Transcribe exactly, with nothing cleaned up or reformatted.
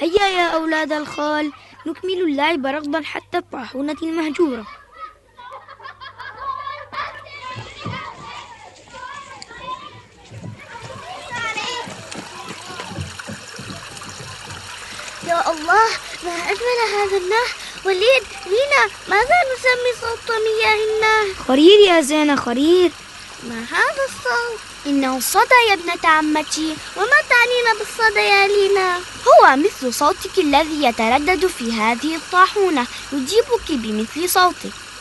هيا يا أولاد الخال، نكمل اللعب رغبا حتى الطاحونة المهجورة. يا الله، ما أجمل هذا النهر. وليد، لينا، ماذا نسمي صوت مياه النهر؟ خرير يا زينة، خرير. ما هذا الصوت؟ إنه الصدى يا ابنة عمتي. وما تعنين بالصدى يا لينا؟ هو مثل صوتك الذي يتردد في هذه الطاحونة، يجيبك بمثل صوتك.